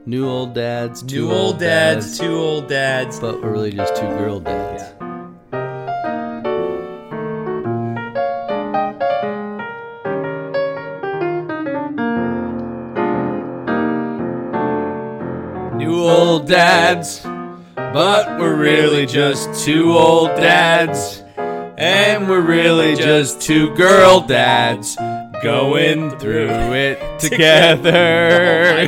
New old dads, New old dads, two old dads. but we're really just two girl dads. Yeah. New old dads, but we're really just two old dads. And we're really just two girl dads going through it together.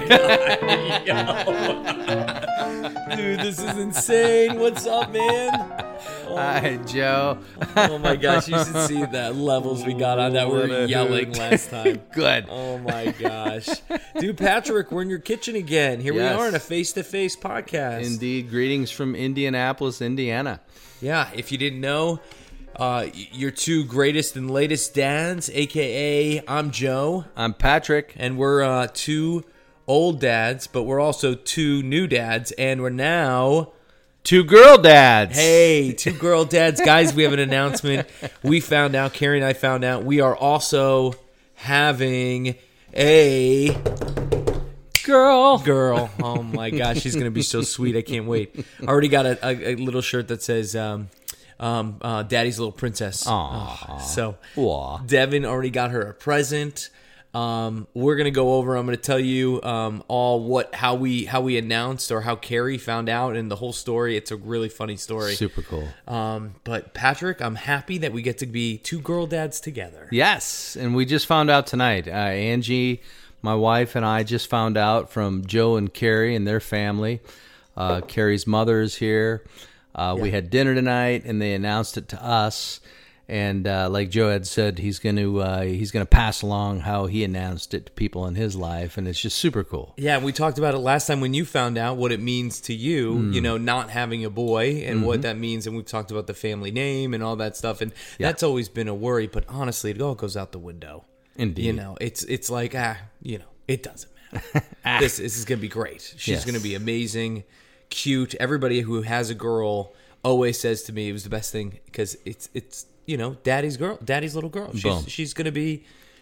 Dude, this is insane. What's up, man? Hi, Joe. Oh my gosh, you should see the levels we got on that. We were yelling last time. Good. Oh my gosh. Dude, Patrick, we're in your kitchen again. Here Yes. we are in a face-to-face podcast. Indeed. Greetings from Indianapolis, Indiana. Yeah, if you didn't know, your two greatest and latest dads, a.k.a. I'm Joe. I'm Patrick. And we're two old dads, but we're also two new dads, and we're now... Two girl dads. Hey, two girl dads. Guys, we have an announcement. We found out, Carrie and I found out, we are also having a Girl. girl. Oh my gosh, she's going to be so sweet. I can't wait. I already got a little shirt that says Daddy's Little Princess. Aw. So Aw. Devin already got her a present. We're gonna go over. I'm gonna tell you how we announced or how Carrie found out and the whole story. It's a really funny story. Super cool. But Patrick, I'm happy that we get to be two girl dads together. Yes, and we just found out tonight. Angie, my wife, and I just found out from Joe and Carrie and their family. Carrie's mother is here. We had dinner tonight, and they announced it to us. And like Joe had said, he's going to pass along how he announced it to people in his life, and it's just super cool. Yeah, we talked about it last time when you found out what it means to you, you know, not having a boy and what that means. And we've talked about the family name and all that stuff. And that's always been a worry. But honestly, it all goes out the window. Indeed. You know, it's like, it doesn't matter. This is going to be great. She's going to be amazing, cute. Everybody who has a girl always says to me it was the best thing because it's you know, daddy's little girl. She's gonna be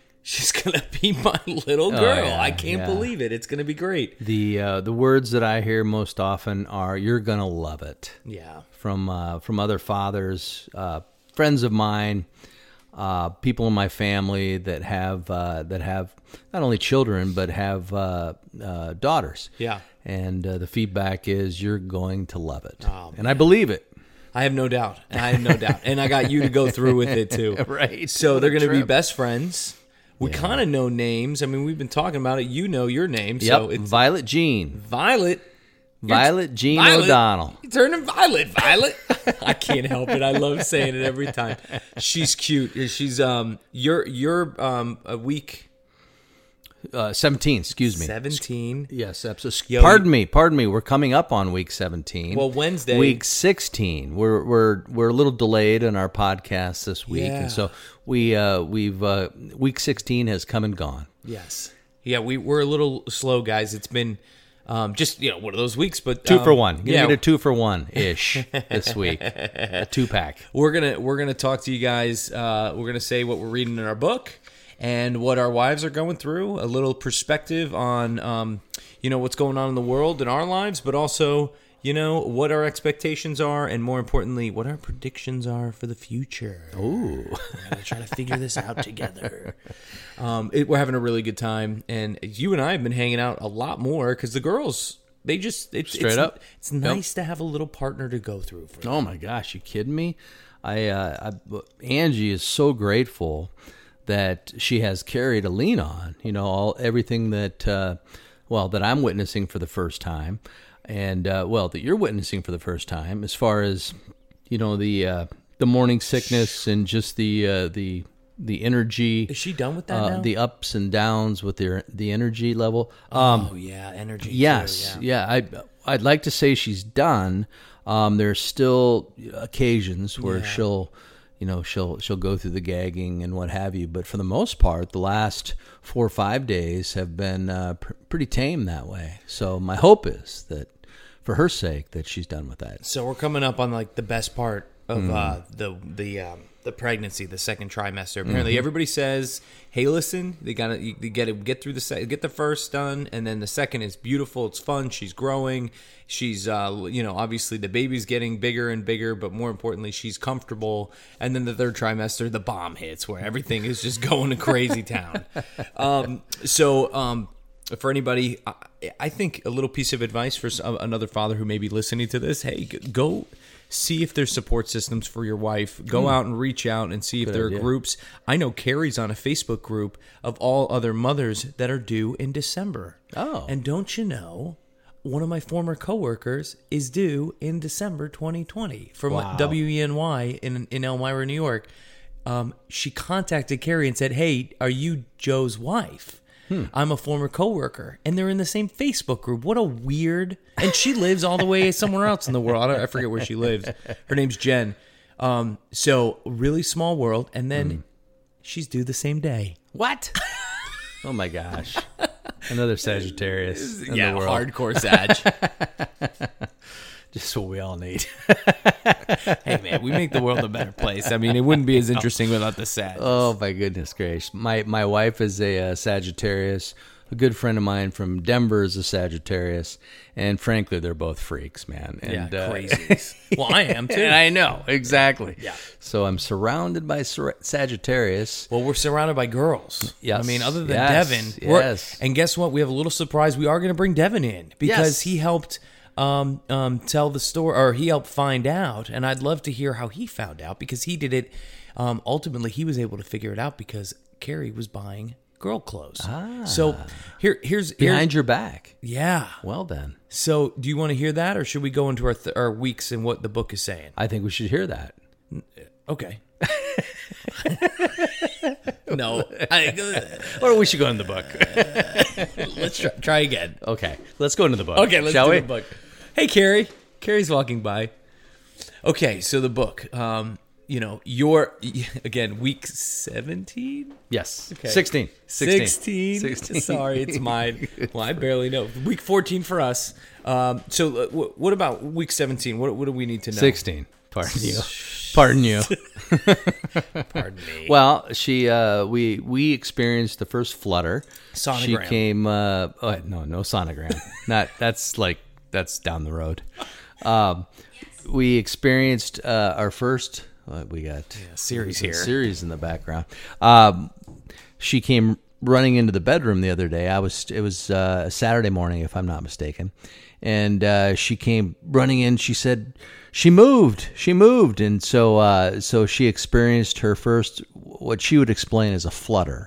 my little girl. yeah, I can't believe it. It's gonna be great. The words that I hear most often are "You're gonna love it." Yeah. From other fathers, friends of mine, people in my family that have not only children but have daughters. Yeah. And the feedback is you're going to love it, Oh, and I believe it. I have no doubt. And I got you to go through with it too. Right. So they're gonna be Trip. best friends. We kind of know names. I mean, we've been talking about it. You know your name. Yep. So it's Violet Jean. Violet. Jean Violet. O'Donnell. You're turning Violet. I can't help it. I love saying it every time. She's cute. She's you're a week 17. Excuse me. 17. Yes, absolutely. Yo, Pardon me. We're coming up on week 17. Well, Wednesday. Week 16. We're a little delayed in our podcast this week, Yeah. and so we've week 16 has come and gone. Yes. Yeah, we're a little slow, guys. It's been just one of those weeks, but 2 for 1. Gonna yeah, get a 2 for 1 ish this week. A 2-pack. we're gonna talk to you guys. We're gonna say what we're reading in our book and what our wives are going through. A little perspective on what's going on in the world in our lives, but also what our expectations are, and more importantly, what our predictions are for the future. Ooh. We're gonna try to figure this out together. We're having a really good time, and you and I have been hanging out a lot more because the girls, Straight up. It's nice to have a little partner to go through. For Oh my gosh, you kidding me? Angie is so grateful that she has Carrie to lean on. Everything that that I'm witnessing for the first time, and that you're witnessing for the first time, as far as the morning sickness and just the energy. Is she done with that now? The ups and downs with the energy level. Energy. Yes, too, yeah. I'd like to say she's done. There's still occasions where she'll go through the gagging and what have you, but for the most part, the last 4 or 5 days have been pretty tame that way. So my hope is that, for her sake, that she's done with that. So we're coming up on like the best part of the pregnancy, the second trimester. Apparently, everybody says, "Hey, listen, you got to get through get the first done, and then the second is beautiful. It's fun. She's growing. She's, obviously the baby's getting bigger and bigger, but more importantly, she's comfortable. And then the third trimester, the bomb hits, where everything is just going to crazy town." For anybody, I think a little piece of advice for another father who may be listening to this: hey, go see if there's support systems for your wife. Go out and reach out and see if there are groups. I know Carrie's on a Facebook group of all other mothers that are due in December. Oh. And don't you know, one of my former coworkers is due in December 2020 from WENY in Elmira, New York. She contacted Carrie and said, "Hey, are you Joe's wife? I'm a former coworker," and they're in the same Facebook group. What a weird! And she lives all the way somewhere else in the world. I forget where she lives. Her name's Jen. So really small world. And then she's due the same day. What? Oh my gosh! Another Sagittarius in the world. Hardcore Sag. Just what we all need. Hey man, we make the world a better place. I mean, it wouldn't be as interesting without the Sag. Oh my goodness gracious! My wife is a Sagittarius. A good friend of mine from Denver is a Sagittarius, and frankly, they're both freaks, man. And, crazies. Well, I am too. I know exactly. Yeah. So I'm surrounded by Sagittarius. Well, we're surrounded by girls. Yes. I mean, other than Yes. Devin. Yes. And guess what? We have a little surprise. We are going to bring Devin in because he helped tell the story, or he helped find out. And I'd love to hear how he found out, because he did it. Ultimately, he was able to figure it out because Carrie was buying girl clothes. So here's Behind your back. Yeah. Well then. So do you want to hear that, or should we go into our weeks and what the book is saying? I think we should hear that. Okay. No. Or we should go into the book. Let's try again. Okay. Let's go into the book. Okay, let's Shall do we? the book. Hey, Carrie. Carrie's walking by. Okay, so the book. You're, again, week 17? Yes. Okay. 16. 16. Sorry, it's mine. Well, I barely know. Week 14 for us. So what about week 17? What do we need to know? 16. Pardon you. Pardon you. Pardon me. Well, we experienced the first flutter. Sonogram. She came. No sonogram. That's down the road. We experienced our first. We got series here. Series in the background. She came running into the bedroom the other day. It was a Saturday morning, if I'm not mistaken, and she came running in. She said she moved, and so she experienced her first, what she would explain as a flutter.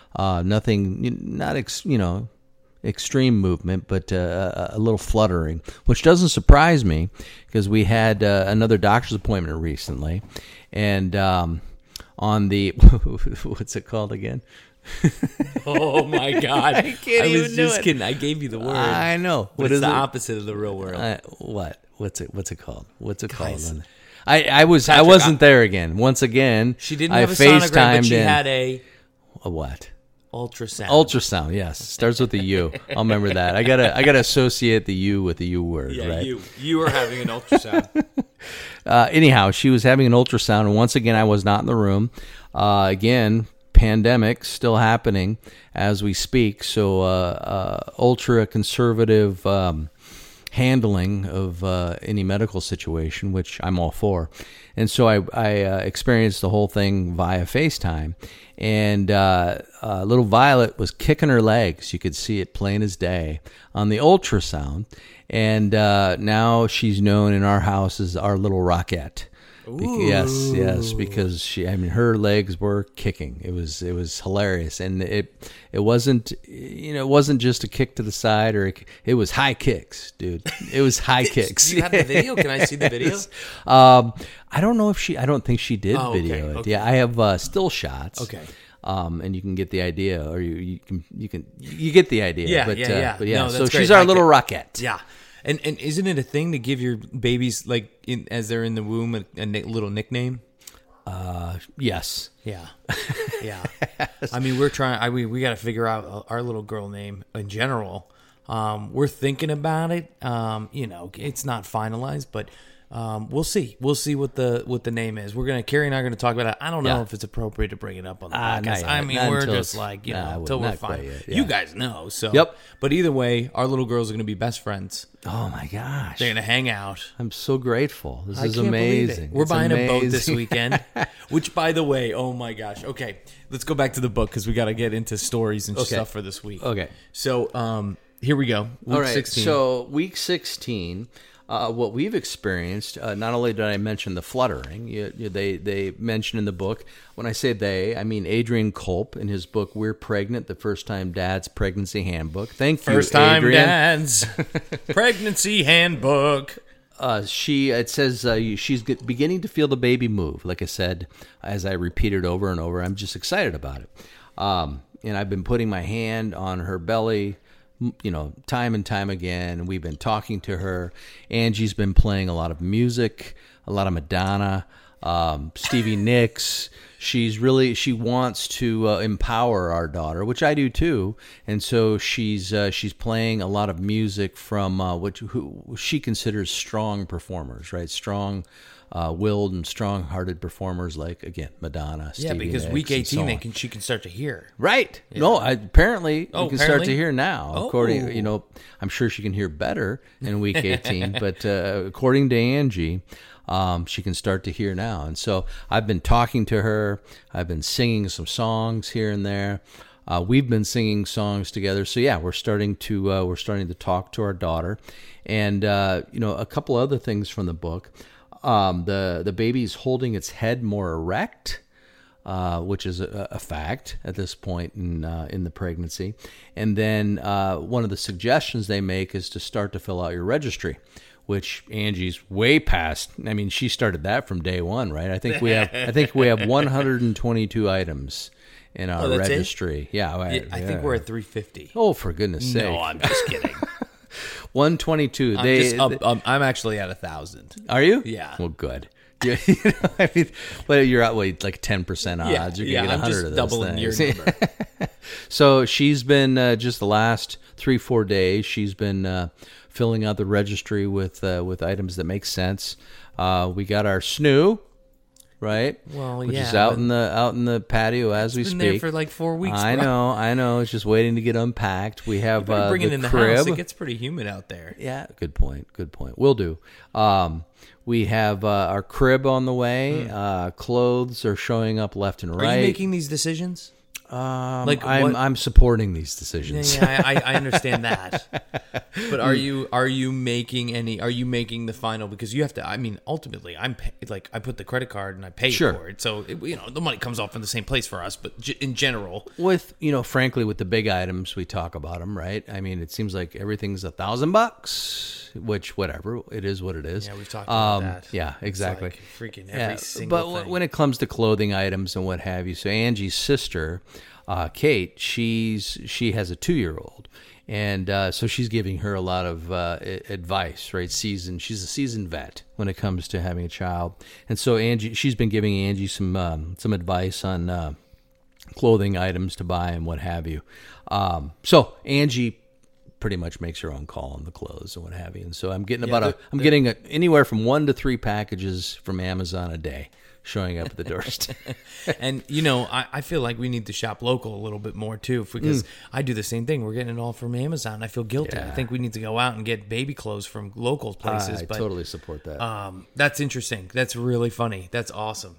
Extreme movement, but a little fluttering, which doesn't surprise me because we had another doctor's appointment recently, and on the what's it called again? Oh my God! I can't even was do just it. kidding. I gave you the word. I know. What is the opposite of the real world? What? What's it called? What's it Guys. called? I wasn't there again. Once again, She didn't have a sonogram, but she had a what? ultrasound. Ultrasound, yes. Starts with the U. I'll remember that. I gotta associate the U with the U word, Yeah, right? you were having an ultrasound. Anyhow, she was having an ultrasound, and once again, I was not in the room. Again, pandemic still happening as we speak, so ultra conservative handling of any medical situation, which I'm all for. And so I experienced the whole thing via FaceTime. And little Violet was kicking her legs. You could see it plain as day on the ultrasound. And now she's known in our house as our little Rockette. Yes, because her legs were kicking. It was hilarious, and it wasn't just a kick to the side, or it was high kicks, dude. It was high kicks. Do you have the video? Can I see the video? I don't know if I don't think she did video it. Okay. Yeah, I have still shots. Okay. And you can get the idea, or you get the idea. Yeah, but, yeah. But yeah, No, so that's she's great. our little Rockette. Yeah. And isn't it a thing to give your babies, like, as they're in the womb, a little nickname? Yes. Yeah. Yeah. I mean, we're trying, we got to figure out our little girl name in general. We're thinking about it. It's not finalized, but We'll see. We'll see what the name is. Carrie and I are gonna talk about it. I don't know if it's appropriate to bring it up on the podcast. I mean, we're just like, until we're fine. Yeah. You guys know. So, yep. But either way, our little girls are gonna be best friends. Oh my gosh, they're gonna hang out. I'm so grateful. This is amazing. We're buying a boat this weekend. Which, by the way, oh my gosh. Okay, let's go back to the book because we got to get into stories and stuff for this week. Okay. So, here we go. Week 16. So week 16. What we've experienced, not only did I mention the fluttering, they mention in the book, when I say they, I mean Adrian Culp in his book, We're Pregnant, the First Time Dad's Pregnancy Handbook. Thank you, First Time Adrian. Dad's Pregnancy Handbook. It says she's beginning to feel the baby move. Like I said, as I repeated over and over, I'm just excited about it. And I've been putting my hand on her belly, time and time again. We've been talking to her. Angie's been playing a lot of music, a lot of Madonna, Stevie Nicks. She wants to empower our daughter, which I do too. And so she's playing a lot of music from who she considers strong performers, right? Strong willed and strong-hearted performers like, again, Madonna, Stevie Nicks. Yeah, because week 18 she can start to hear. Right. Yeah. No, apparently you can start to hear now. According, I'm sure she can hear better in week 18, but according to Angie, she can start to hear now. And so I've been talking to her. I've been singing some songs here and there. We've been singing songs together. So yeah, we're starting to talk to our daughter. And a couple other things from the book. The baby's holding its head more erect, which is a fact at this point in the pregnancy. And then one of the suggestions they make is to start to fill out your registry, which Angie's way past. I mean, she started that from day one, right? I think we have 122 items in our registry. Yeah, I think we're at 350. Oh, for goodness sake! No, I'm just kidding. 122. I'm actually at 1,000. Are you? Yeah. Well, good. I mean, well, you're at like 10% odds. You're gonna get 100 of those doubling things. Your number. So she's been just the last 3-4 days. She's been filling out the registry with items that make sense. We got our snoo. Right. Well, which is out in the patio as we speak. It's been there for like 4 weeks. I know. It's just waiting to get unpacked. We have bring it the in the crib. house. It gets pretty humid out there. Yeah. Good point. Will do. We have our crib on the way. Clothes are showing up left and right. Are you making these decisions? I'm supporting these decisions. Yeah, I understand that. But are you making the final? Because you have to. I mean, ultimately, I put the credit card and I pay for it. So the money comes off in the same place for us. But in general, frankly, with the big items, we talk about them, right? I mean, it seems like everything's $1,000, which whatever it is, what it is. Yeah, we've talked about that. Yeah, exactly. It's like freaking every single thing. But when it comes to clothing items and what have you, so Angie's sister. Kate, she has a 2-year-old, and so she's giving her a lot of advice, right? She's a seasoned vet when it comes to having a child, and so she's been giving Angie some advice on clothing items to buy and what have you. So Angie pretty much makes her own call on the clothes and what have you, and so I'm getting getting anywhere from 1 to 3 packages from Amazon a day showing up at the doorstep. And I feel like we need to shop local a little bit more too, because I do the same thing. We're getting it all from Amazon. I feel guilty. Yeah. I think we need to go out and get baby clothes from local places. I totally support that. That's interesting. That's really funny. That's awesome.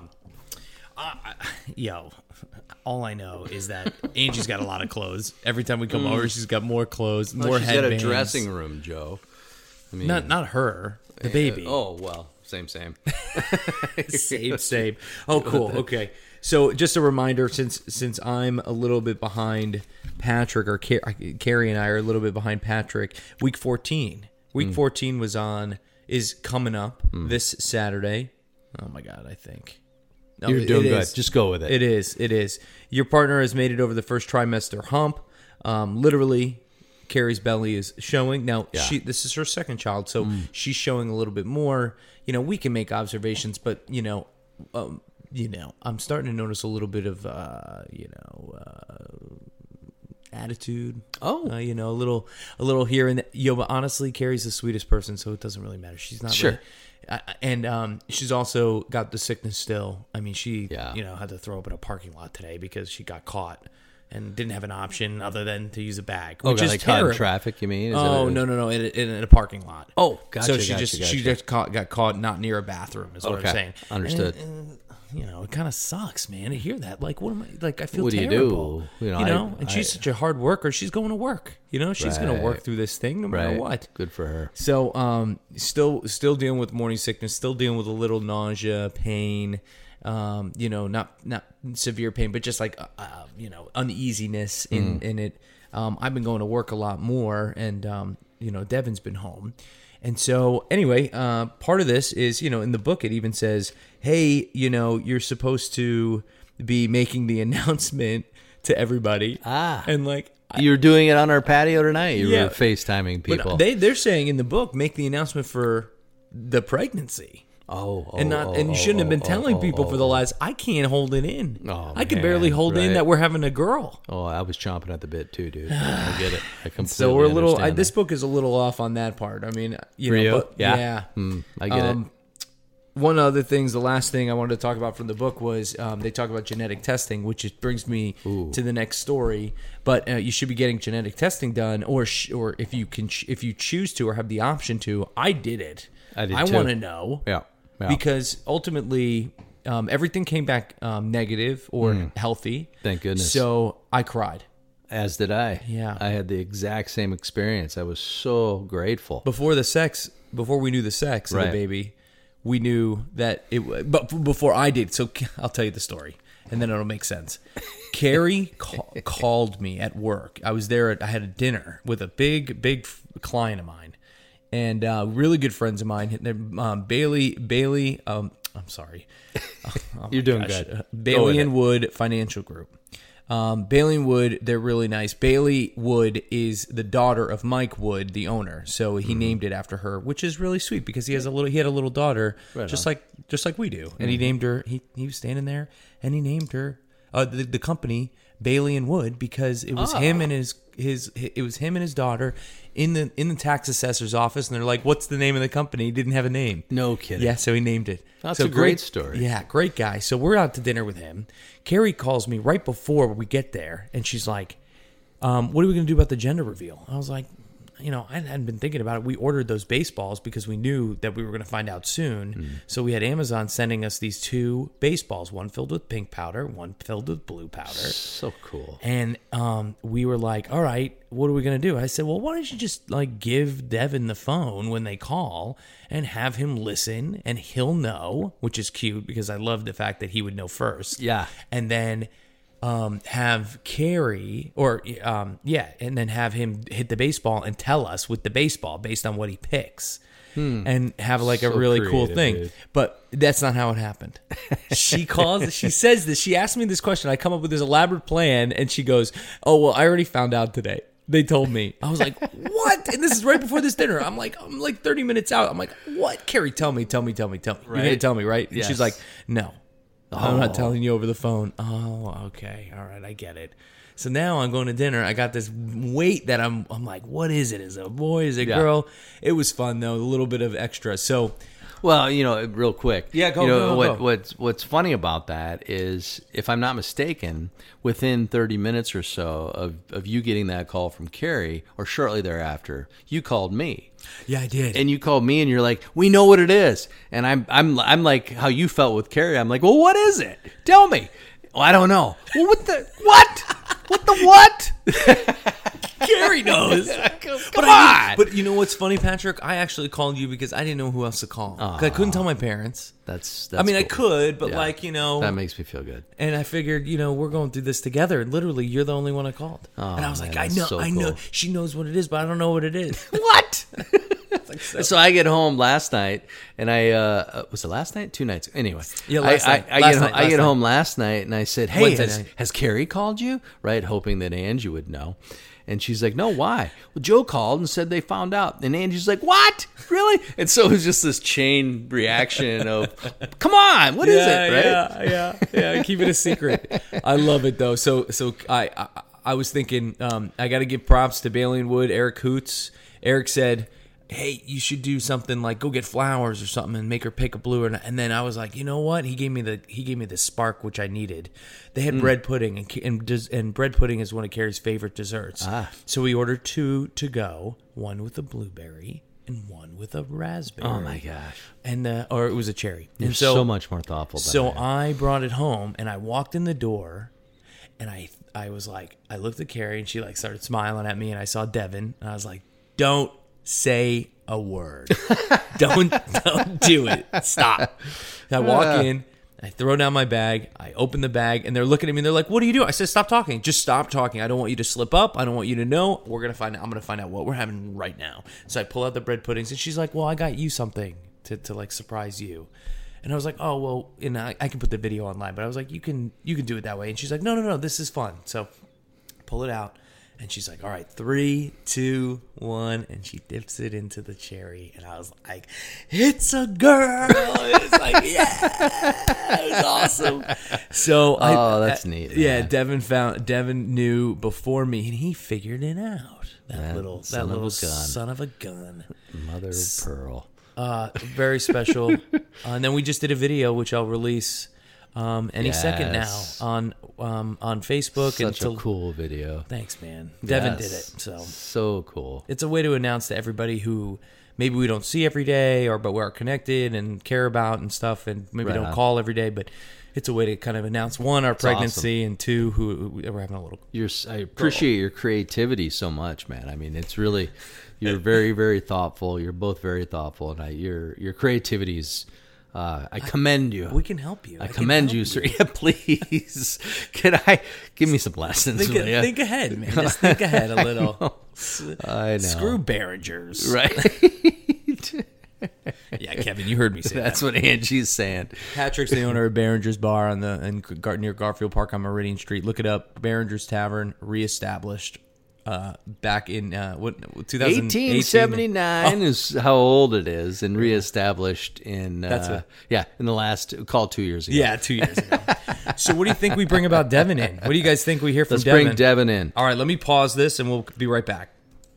All I know is that Angie's got a lot of clothes. Every time we come over, she's got more clothes, more headbands. She's got a dressing room, Joe. I mean, not her, the baby. Oh well. Same. Same. Oh, cool. Okay. So just a reminder, since I'm a little bit behind Patrick, or Carrie and I are a little bit behind Patrick, week 14. Week 14 is coming up this Saturday. Oh my God, I think. No, you're doing good. Just go with it. It is. Your partner has made it over the first trimester hump. Literally, Carrie's belly is showing. Now, this is her second child, so she's showing a little bit more. We can make observations, but, I'm starting to notice a little bit of, attitude. Oh. You know, a little here and there. But honestly, Carrie's the sweetest person, so it doesn't really matter. She's not Sure. and she's also got the sickness still. I mean, she Yeah. had to throw up in a parking lot today because she got caught and didn't have an option other than to use a bag. Oh, Which got is like caught in terrible. traffic, you mean? Is Oh it no, in a parking lot. Oh, gotcha, So she gotcha. just got caught not near a bathroom. Is what I'm Okay, saying. understood. And, it kind of sucks, man, to hear that. Like, what am I? Like, I feel What do you terrible. do? You know, and she's such a hard worker. She's going to work. She's going to work through this thing no matter what. Good for her. So, still dealing with morning sickness. Still dealing with a little nausea, pain. Not severe pain, but just like uneasiness in it. I've been going to work a lot more, and Devin's been home. And so, anyway, part of this is, in the book, it even says, hey, you're supposed to be making the announcement to everybody. And like, You're doing it on our patio tonight. You Yeah. were FaceTiming people. but they're saying in the book, make the announcement for the pregnancy. And you shouldn't have been telling people for the last. I can't hold it in. Oh, I can man, barely hold in right. that we're having a girl. Oh, I was chomping at the bit too, dude. I get it. I completely So we're a little. understand This that. book is a little off on that part. I mean, For you? but, Yeah. I get it. One other things, the last thing I wanted to talk about from the book was they talk about genetic testing, which brings me to the next story. But you should be getting genetic testing done, or if you choose to or have the option to. I did it. I did too. want to know. Yeah. Because ultimately, everything came back negative or healthy. Thank goodness. So I cried. As did I. Yeah. I had the exact same experience. I was so grateful. Before we knew the sex of Right. the baby, we knew that it. But before I did, so I'll tell you the story, and then it'll make sense. Carrie called me at work. I was there. I had a dinner with a big client of mine, and really good friends of mine. Bailey. I'm sorry. You're doing good. Bailey and Wood Financial Group. Bailey and Wood, they're really nice. Bailey Wood is the daughter of Mike Wood, the owner. So he named it after her, which is really sweet because he had a little daughter, just like we do. And he named her. He was standing there, and he named her the company Bailey and Wood because it was him and his daughter in the tax assessor's office, and they're like, "What's the name of the company?" He didn't have a name. No kidding. Yeah, so he named it. That's So a great story. Yeah, great guy. So we're out to dinner with him. Carrie calls me right before we get there, and she's like, "What are we going to do about the gender reveal?" I was like, I hadn't been thinking about it. We ordered those baseballs because we knew that we were going to find out soon. So we had Amazon sending us these 2 baseballs, one filled with pink powder, one filled with blue powder. So cool. And we were like, all right, what are we going to do? I said, well, why don't you just give Devin the phone when they call and have him listen, and he'll know, which is cute because I love the fact that he would know first. Yeah. And then have Carrie and then have him hit the baseball and tell us with the baseball based on what he picks. And have a So really cool creative, thing. dude. But that's not how it happened. She calls, she says this, she asked me this question. I come up with this elaborate plan, and she goes, "Oh, well, I already found out today. They told me." I was like, "What?" And this is right before this dinner. I'm like 30 minutes out. I'm like, "What? Carrie, tell me. You're going to tell me, right?" And Yes. she's like, "No. I'm not telling you over the phone." Oh, okay. All right. I get it. So now I'm going to dinner. I got this weight that I'm like, what is it? Is it a boy? Is it a girl? It was fun, though. A little bit of extra. So, Well, real quick. Yeah, go. What's funny about that is, if I'm not mistaken, within 30 minutes or so of you getting that call from Carrie, or shortly thereafter, you called me. yeah, I did. And you called me, and you're like, "We know what it is." And I'm like how you felt with Carrie. I'm like, "Well, what is it? Tell me." "Oh, I don't know." "Well, what the what? What the what?" Carrie knows. Come on. But you know what's funny, Patrick? I actually called you because I didn't know who else to call. 'Cause I couldn't tell my parents. That's I mean, I cool. could, but Yeah. That makes me feel good. and I figured, we're going through this together. And literally, you're the only one I called. And I was man, like, that's so I know. cool. She knows what it is, but I don't know what it is. What? So I get home last night, and was it last night? 2 nights. Anyway, Yeah, last night. I get home last night, and I said, "Hey, Wednesday night. has Carrie called you?" Right, hoping that Angie would know. And she's like, "No, why?" "Well, Joe called and said they found out." And Angie's like, "What? Really?" And so it was just this chain reaction of, "Come on, what is it?" Right? Yeah. Keep it a secret. I love it though. So I was thinking, I got to give props to Bailey and Wood, Eric Hoots. Eric said, hey, you should do something like go get flowers or something and make her pick a blue. And then I was like, you know what? He gave me the spark which I needed. They had bread pudding, and bread pudding is one of Carrie's favorite desserts. So we ordered 2 to go, one with a blueberry and one with a raspberry. Oh my gosh! And or it was a cherry. You're and so much more thoughtful. So I brought it home, and I walked in the door, and I was like, I looked at Carrie, and she like started smiling at me, and I saw Devin, and I was like, don't say a word. don't do it. Stop. And I walk in, I throw down my bag, I open the bag, and they're looking at me and they're like, what do you do? I said, stop talking. Just stop talking. I don't want you to slip up. I don't want you to know. I'm gonna find out what we're having right now. So I pull out the bread puddings, and she's like, well, I got you something to like surprise you. And I was like, oh well, and I can put the video online, but I was like, you can do it that way. And she's like, no, this is fun. So pull it out. And she's like, all right, 3, 2, 1. And she dips it into the cherry. And I was like, it's a girl. It's like, yeah. It was awesome. So that's neat. Yeah, Devin knew before me, and he figured it out. That little son of a gun. Mother of pearl. Very special. And then we just did a video, which I'll release any second now on Facebook. Such a cool video. Thanks, man. Devin did it. So cool. It's a way to announce to everybody who maybe we don't see every day, but we're connected and care about and stuff, and maybe don't call every day, but it's a way to kind of announce, one, our pregnancy, and two, who we're having a little. I appreciate your creativity so much, man. I mean, it's really, you're very, very thoughtful. You're both very thoughtful, and your creativity is. I commend you. We can help you. I commend you, sir. Yeah, please. Give me some lessons? Think ahead, man. Just think ahead a little. I know. Screw Behringers. Right. Yeah, Kevin, you heard me say That's what Angie's saying. Patrick's the owner of Behringer's Bar near Garfield Park on Meridian Street. Look it up. Behringer's Tavern, reestablished. Back in 1879 is how old it is, and reestablished in in the last 2 years ago. Yeah, 2 years ago. So what do you think we bring about Devin in? What do you guys think we hear from Let's Devin? bring Devin in. All right, let me pause this and we'll be right back.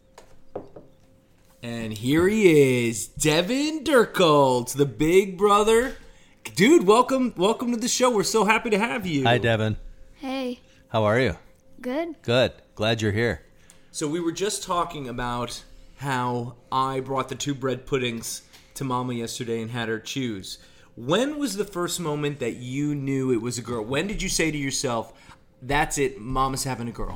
And here he is, Devin Durkoltz, the big brother. Dude, welcome to the show. We're so happy to have you. Hi, Devin. Hey. How are you? Good. Good. Glad you're here. So we were just talking about how I brought the 2 bread puddings to Mama yesterday and had her choose. When was the first moment that you knew it was a girl? When did you say to yourself, that's it, Mama's having a girl?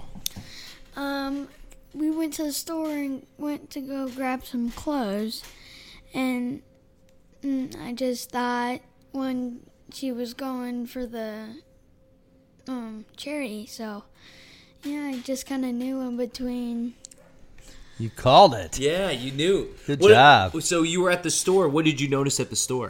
We went to the store and went to go grab some clothes. And I just thought when she was going for the cherry, so... Yeah, I just kind of knew in between. You called it. Yeah, you knew. Good job. So you were at the store. What did you notice at the store?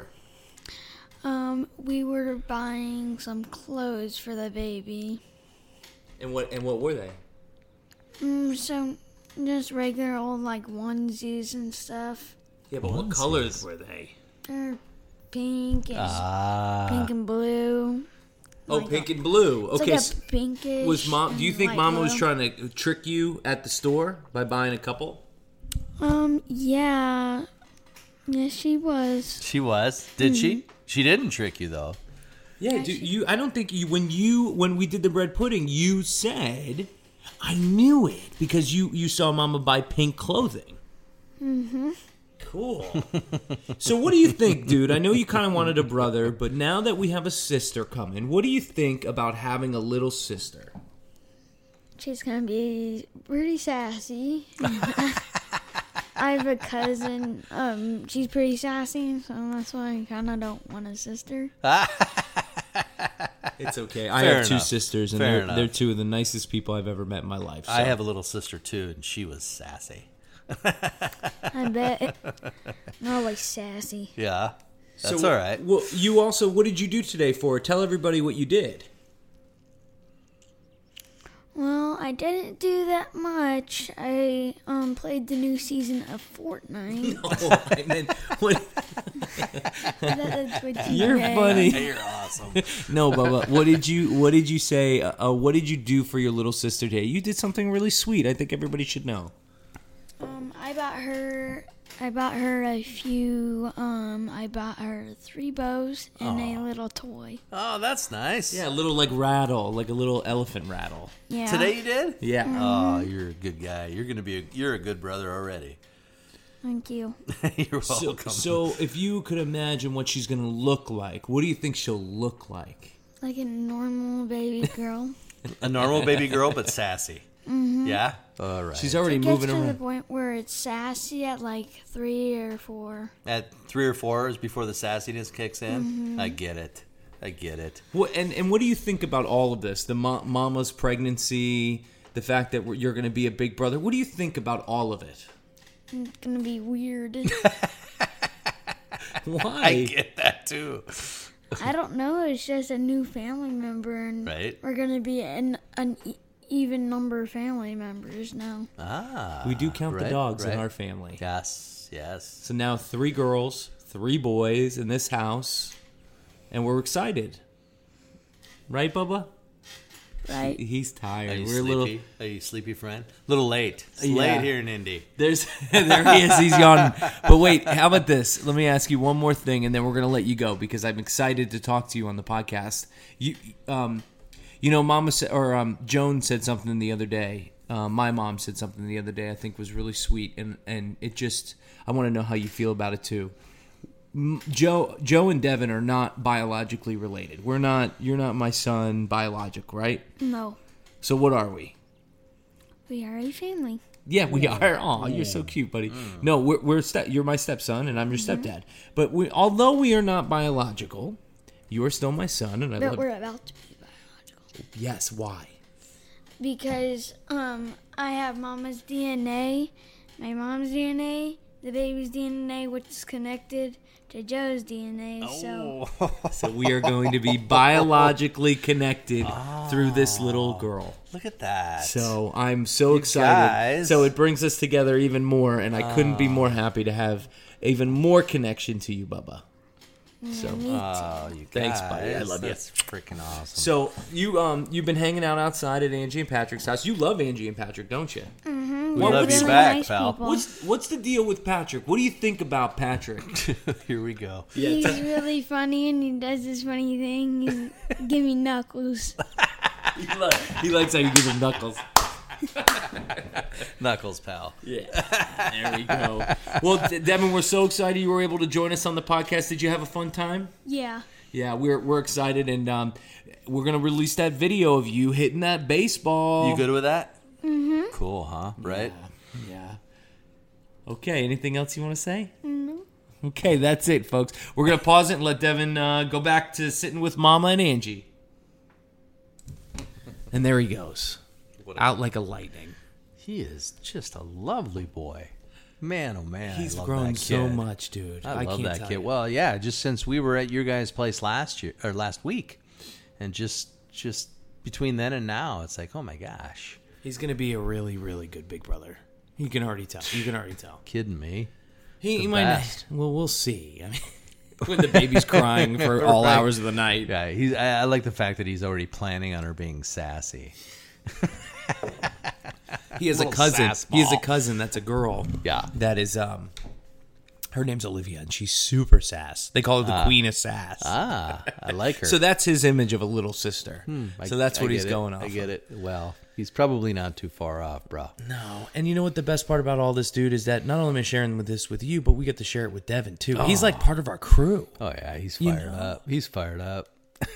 We were buying some clothes for the baby. And what were they? So just regular old like onesies and stuff. Yeah, but what colors were they? They're pink and blue. Oh, pink and blue. It's Okay. like a pinkish. Was Mom? Do you think Mama was blue. trying to trick you at the store by buying a couple? Yeah. Yes, she was. She was. Did she? She didn't trick you though. Yeah. I don't think when we did the bread pudding, you said, "I knew it," because you saw Mama buy pink clothing. Mm-hmm. Cool. So what do you think, dude? I know you kind of wanted a brother, but now that we have a sister coming, what do you think about having a little sister? She's going to be pretty sassy. I have a cousin. She's pretty sassy, so that's why I kind of don't want a sister. It's okay. I have 2 sisters, and they're 2 of the nicest people I've ever met in my life. So. I have a little sister too, and she was sassy. I bet. Not always sassy. Yeah, that's all right. Well, you also, what did you do today for her? Tell everybody what you did. Well, I didn't do that much. I played the new season of Fortnite. Oh, I meant, what, That's what you You're said. funny. You're awesome. No, Bubba. What did you say? What did you do for your little sister today? You did something really sweet. I think everybody should know. I bought her a few. I bought her 3 bows and a little toy. Oh, that's nice. Yeah, a little like rattle, like a little elephant rattle. Yeah. Today you did? Yeah. Oh, you're a good guy. You're a good brother already. Thank you. You're So, welcome. so if you could imagine what she's gonna look like, what do you think she'll look like? Like a normal baby girl. A normal baby girl, but sassy. Mm-hmm. Yeah. All right. She's already It gets moving to the around. point where it's sassy at like 3 or 4. At 3 or 4 is before the sassiness kicks in. Mm-hmm. I get it. What and what do you think about all of this? The mama's pregnancy, the fact that you're going to be a big brother. What do you think about all of it? It's gonna be weird. Why? I get that too. I don't know. It's just a new family member, and Right. we're gonna be an even number of family members now. Ah. We do count the right, dogs in right. our family. Yes. So now 3 girls, 3 boys in this house, and we're excited. Right, Bubba? Right? He's Are tired. you We're sleepy? a little. Are you sleepy, friend? A little late. It's Yeah. late here in Indy. There he is. He's yawning. But wait, how about this? Let me ask you one more thing, and then we're gonna let you go because I'm excited to talk to you on the podcast. Mama said, or Joan said something the other day. My mom said something the other day. I think was really sweet, and it just. I want to know how you feel about it too. Joe and Devin are not biologically related. We're not. You're not my son, biologic, right? No, So what are we? we are a family. Yeah, we are. Oh, you're so cute, buddy. No, you're my stepson, and I'm your stepdad. But although we are not biological, you are still my son, and I But love. we're about to be biological Yes, why? because I have Mama's DNA, my mom's DNA, the baby's DNA, which is connected to Joe's DNA. So So we are going to be biologically connected through this little girl. Look at that. So I'm so excited. guys. So it brings us together even more, and I couldn't be more happy to have even more connection to you, Bubba. So. Oh, you guys. Thanks, buddy. I love you. That's freaking awesome. So you've been hanging out outside at Angie and Patrick's house. You love Angie and Patrick, don't you? we Well, love you really back, nice pal. people. What's the deal with Patrick? What do you think about Patrick? Here we go. he's really funny and he does this funny thing. He's give me knuckles. He likes how you give him knuckles. Knuckles, pal. Yeah, there we go. Well, Devin, we're so excited you were able to join us on the podcast. Did you have a fun time? Yeah. Yeah, we're excited, and we're gonna release that video of you hitting that baseball. You good with that? Mm-hmm. Cool, huh? Right? Yeah. Okay. Anything else you want to say? No. Okay, that's it, folks. We're gonna pause it and let Devin go back to sitting with Mama and Angie. And there he goes, out like a lightning. He is just a lovely boy. Man, oh man. He's I love grown that so kid. much, dude. I love can't that tell kid. you. Well, yeah, just since we were at your guys' place last week, and just between then and now, it's like, oh my gosh, He's gonna be a really, really good big brother. You can already tell. kidding me? He The might best. not. Well, we'll see. I mean, when the baby's crying for all Right. hours of the night. Yeah, I like the fact that he's already planning on her being sassy. He has a Little cousin. sass He has a ball. cousin that's a girl. Yeah. That is her name's Olivia, and she's super sass. They call her the Queen of Sass. Ah, I like her. So that's his image of a little sister. So that's what I he's get it. going off. I get it. Well, he's probably not too far off, bro. No, and you know what the best part about all this, dude, is that not only am I sharing this with you, but we get to share it with Devin too. He's like part of our crew. Oh yeah, he's You fired know. up. He's fired up.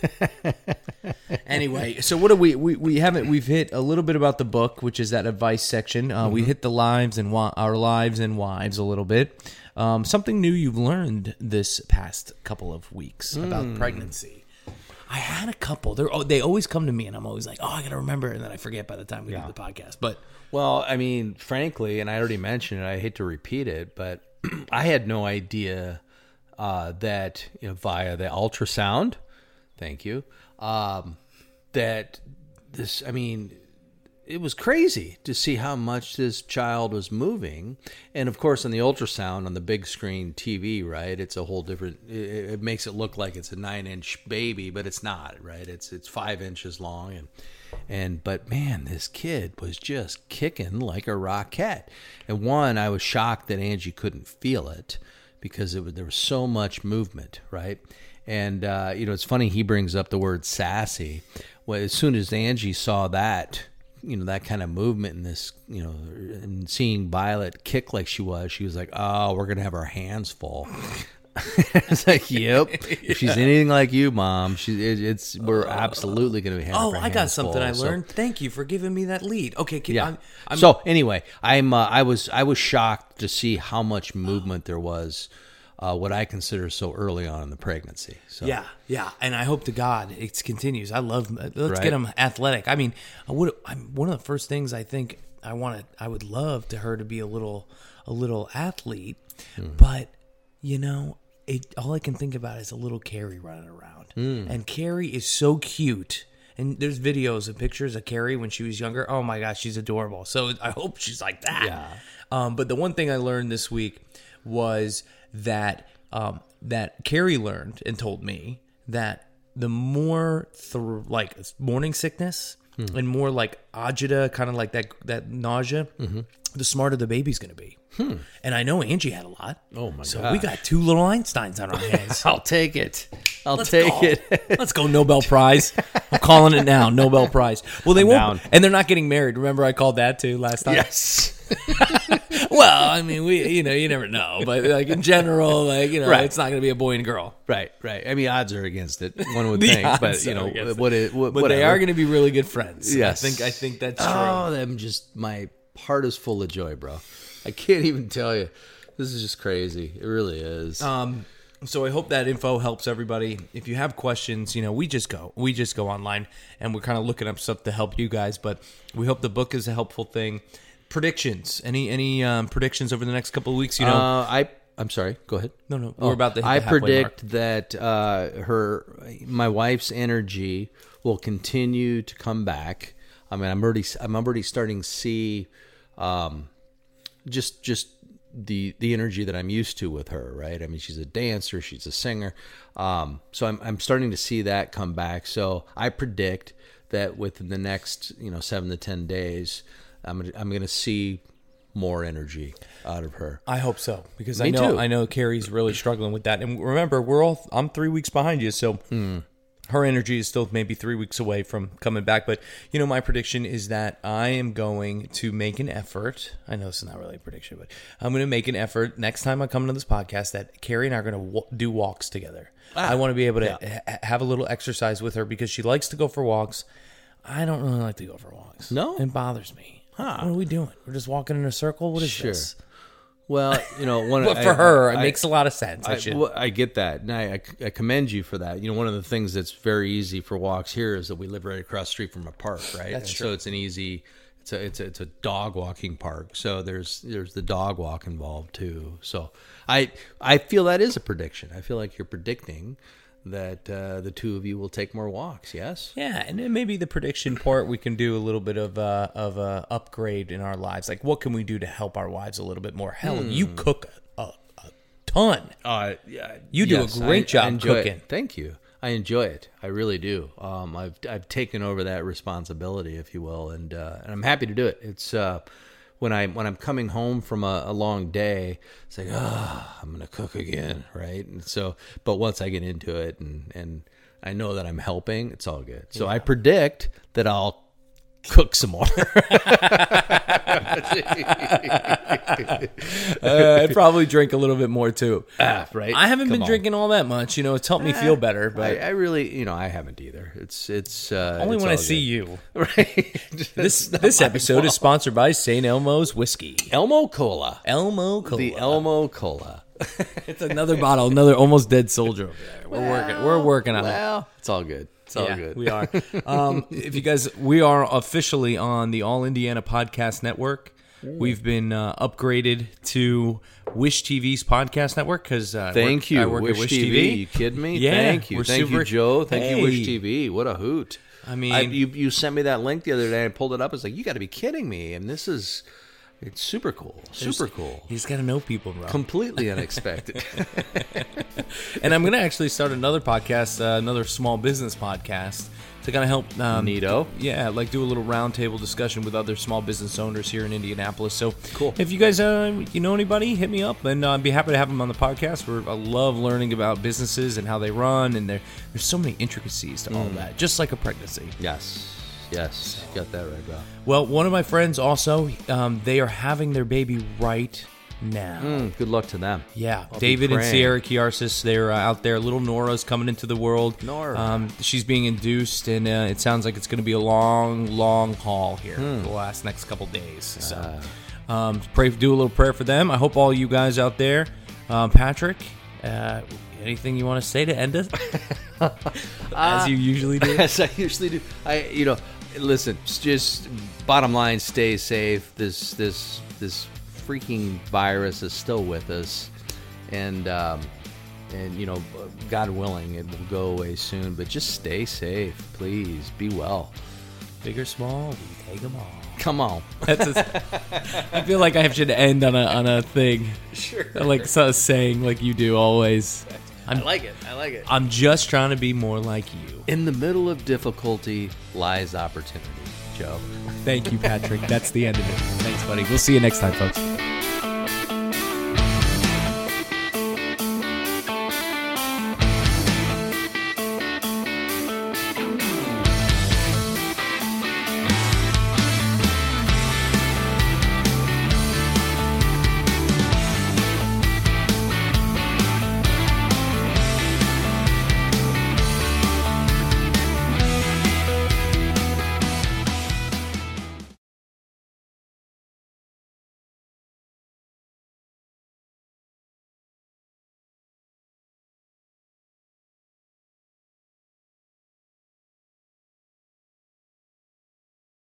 Anyway, so what do we haven't we've hit a little bit about the book, which is that advice section. We hit the lives and our lives and wives a little bit. Something new you've learned this past couple of weeks about pregnancy. I had a couple. They always come to me, and I'm always like, oh, I gotta remember, and then I forget by the time we do the podcast. But Well, I mean, frankly, and I already mentioned it, I hate to repeat it, but I had no idea that via the ultrasound, thank you, that this, I mean, it was crazy to see how much this child was moving. And of course, on the ultrasound on the big screen TV, right, it's a whole different, it makes it look like it's a 9-inch baby, but it's not, right? It's 5 inches long. But man, this kid was just kicking like a rocket. And I was shocked that Angie couldn't feel it because there was so much movement, right? And, it's funny, he brings up the word sassy. Well, as soon as Angie saw that, that kind of movement in this, and seeing Violet kick like she was like, oh, we're going to have our hands full. It's like, yep. If she's anything like you, Mom, we're absolutely going to be having our hands full. I got something I learned. Thank you for giving me that lead. Okay. Yeah. So anyway, I was shocked to see how much movement there was. What I consider so early on in the pregnancy. So. Yeah, and I hope to God it continues. I love. Let's get them athletic. I mean, one of the first things I think I would love to her to be a little athlete, but all I can think about is a little Carrie running around, and Carrie is so cute. And there's videos and pictures of Carrie when she was younger. Oh my gosh, she's adorable. So I hope she's like that. Yeah. But the one thing I learned this week was that Carrie learned and told me that the more like morning sickness and more like agita, kind of like that nausea, the smarter the baby's going to be. And I know Angie had a lot. Oh my So gosh. we got 2 little Einsteins on our hands. I'll take it. Let's take it. Let's go Nobel Prize. I'm calling it now, Nobel Prize. Well, they won't, down. and they're not getting married. Remember I called that too last time? Yes. Well, I mean, you never know, but like in general, Right. it's not going to be a boy and girl. Right. I mean, odds are against it. One would The think, odds but are against what But they are going to be really good friends. Yes. I think that's true. Oh, my heart is full of joy, bro. I can't even tell you. This is just crazy. It really is. So I hope that info helps everybody. If you have questions, we just go online and we're kind of looking up stuff to help you guys. But we hope the book is a helpful thing. Predictions? Any predictions over the next couple of weeks? I'm sorry. Go ahead. No. We're about to hit I the halfway predict mark. that my wife's energy will continue to come back. I mean, I'm already starting to see just the energy that I'm used to with her, right? I mean, she's a dancer, she's a singer. So I'm starting to see that come back. So I predict that within the next 7 to 10 days, I'm going to see more energy out of her. I hope so, because Me I too. know Carrie's really struggling with that. And remember, I'm 3 weeks behind you, so her energy is still maybe 3 weeks away from coming back. But my prediction is that I am going to make an effort. I know this is not really a prediction, but I'm going to make an effort next time I come into this podcast that Carrie and I are going to do walks together. I want to be able to have a little exercise with her because she likes to go for walks. I don't really like to go for walks. No? It bothers me. What are we doing? We're just walking in a circle? What is this? Well, But for her, it makes a lot of sense. I get that, and I commend you for that. One of the things that's very easy for walks here is that we live right across the street from a park, right? That's true. So it's an easy, it's a dog walking park. So there's the dog walk involved too. So I feel that is a prediction. I feel like you're predicting that the two of you will take more walks. Yes. Yeah, and then maybe the prediction part we can do a little bit of a upgrade in our lives. Like, what can we do to help our wives a little bit more? Hell, you cook a ton. Yeah, You do a great job cooking. It. Thank you. I enjoy it. I really do. I've taken over that responsibility, if you will, and I'm happy to do it. It's when I'm coming home from a long day, it's like, I'm gonna cook again, right? And so, but once I get into it and I know that I'm helping, it's all good. So I predict that I'll cook some more. I'd probably drink a little bit more too. Right. I haven't Come been on. drinking all that much. It's helped me feel better, but I really, I haven't either. It's only it's when I all see good. you. Right. This episode is sponsored by St. Elmo's Whiskey. Elmo Cola. Elmo Cola. The Elmo Cola. It's another bottle, another almost dead soldier over there. We're working on it. Well, it's all good. It's all good. We are. If you guys, we are officially on the All Indiana Podcast Network. We've been upgraded to Wish TV's podcast network because Thank you, I work Wish at Wish TV. TV. You kidding me? Yeah, Thank you. we're Thank super- you, Joe. Thank you, Wish Hey. TV. What a hoot. I mean, you sent me that link the other day. I pulled it up. It's like, you got to be kidding me. And it's super cool. Super cool. You just got to know people, bro. Completely unexpected. And I'm going to actually start another podcast, another small business podcast to kind of help. Neato. Yeah, like do a little roundtable discussion with other small business owners here in Indianapolis. So Cool. If you guys, you know anybody, hit me up, and I'd be happy to have them on the podcast. I love learning about businesses and how they run, and there's so many intricacies to all of that, just like a pregnancy. Yes. Yes. You got that right, Rob. Well, one of my friends also, they are having their baby right now. Good luck to them. Yeah, I'll be David and praying. Sierra Kiarsis, they're out there. Little Nora's coming into the world. Nora. She's being induced, and it sounds like it's going to be a long, long haul here for the next couple days. So, do a little prayer for them. I hope all you guys out there, Patrick, anything you want to say to end us? As you usually do. As I usually do. Listen, just bottom line, stay safe. This freaking virus is still with us, and God willing, it will go away soon. But just stay safe, please. Be well. Big or small, we take them all. Come on. I feel like I should end on a thing. Sure. Like a saying like you do always. I like it. I'm just trying to be more like you. In the middle of difficulty lies opportunity, Joe. Thank you, Patrick. That's the end of it. Thanks, buddy. We'll see you next time, folks.